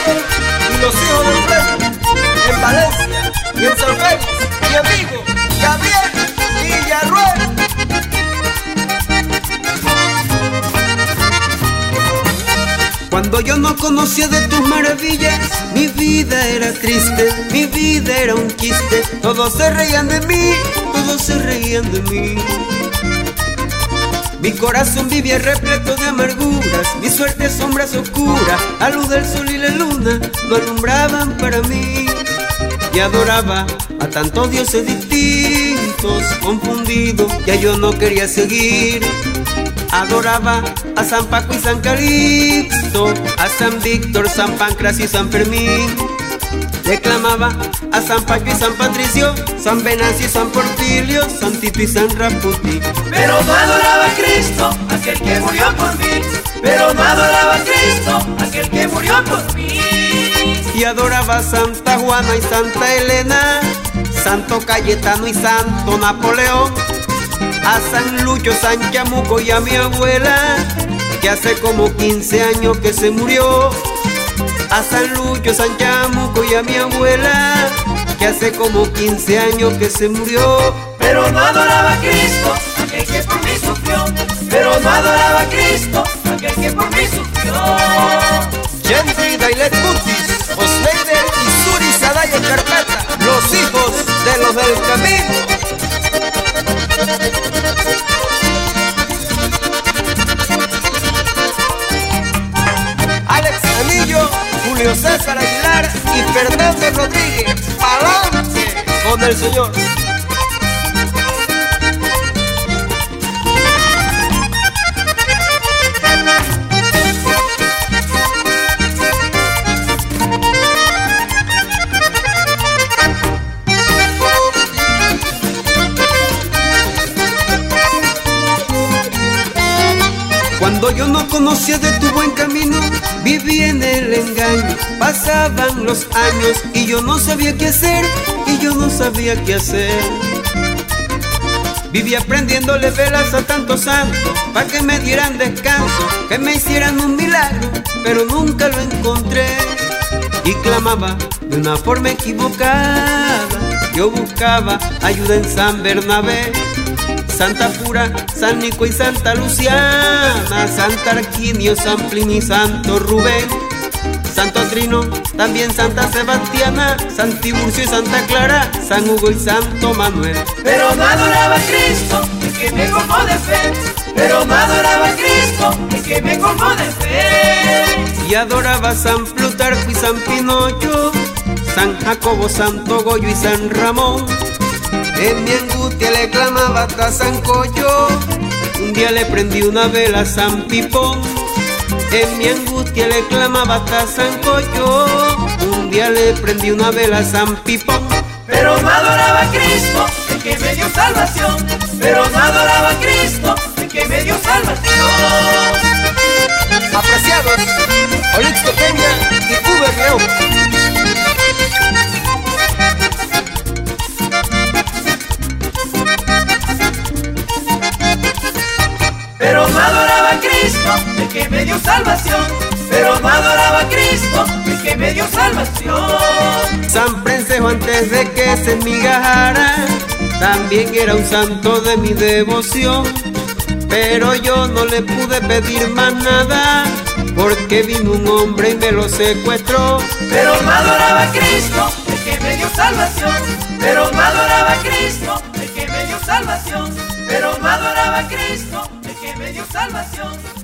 y los hijos del Fresno, en Valencia y en San Félix, mi amigo Gabriel Villarruel. Cuando yo no conocía de tus maravillas, mi vida era triste, mi vida era un chiste. Todos se reían de mí, todos se reían de mí. Mi corazón vivía repleto de amarguras, mi suerte sombras oscuras, a luz del sol y la luna no alumbraban para mí. Y adoraba a tantos dioses distintos, confundido, ya yo no quería seguir. Adoraba a San Paco y San Calixto, a San Víctor, San Pancras y San Fermín. Declamaba a San Paco y San Patricio, San Venancio y San Portilio, San Tito y San Raputi. Pero no adoraba a Cristo, aquel que murió por mí. Pero no adoraba a Cristo, aquel que murió por mí. Y adoraba a Santa Juana y Santa Elena, Santo Cayetano y Santo Napoleón, a San Lucho, San Chamuco y a mi abuela, que hace como 15 años que se murió. A San Lucho, San Chamuco y a mi abuela, que hace como 15 años que se murió. Pero no adoraba a Cristo, aquel que por mí sufrió. Pero no adoraba a Cristo, aquel que por mí sufrió. Gentry, Dailet Mutis, Osleider y Suri Sadaya Carpeta, los hijos de los del camino. Alex Anillo, Julio César Aguilar y Fernando Rodríguez, ¡pa'lante con el Señor! Cuando yo no conocía de tu buen camino, viví en el engaño. Pasaban los años y yo no sabía qué hacer, y yo no sabía qué hacer. Viví aprendiéndole velas a tantos santos, para que me dieran descanso, que me hicieran un milagro, pero nunca lo encontré. Y clamaba de una forma equivocada, yo buscaba ayuda en San Bernabé, Santa Pura, San Nico y Santa Luciana, Santa Arquinio, San Plinio y Santo Rubén, Santo Trino, también Santa Sebastiana, San Tiburcio y Santa Clara, San Hugo y Santo Manuel. Pero no adoraba a Cristo, el que me colmó de fe. Pero no adoraba a Cristo, el que me colmó de fe. Y adoraba a San Plutarco y San Pinocho, San Jacobo, Santo Goyo y San Ramón. En mi angustia le clamaba hasta San Coyo, un día le prendí una vela a San Pipón. En mi angustia le clamaba hasta San Coyo, un día le prendí una vela a San Pipón. Pero no adoraba a Cristo, el que me dio salvación. Pero no adoraba a Cristo, el que me dio salvación. Apreciados, Olixto Peña y Uber León. Pero no adoraba a Cristo, el que me dio salvación. Pero no adoraba a Cristo, el que me dio salvación. San Prensejo, antes de que se enmigajara, también era un santo de mi devoción. Pero yo no le pude pedir más nada, porque vino un hombre y me lo secuestró. Pero no adoraba a Cristo, el que me dio salvación. Pero no adoraba a Cristo, el que me dio salvación. Pero no adoraba a Cristo, el que me dio salvación.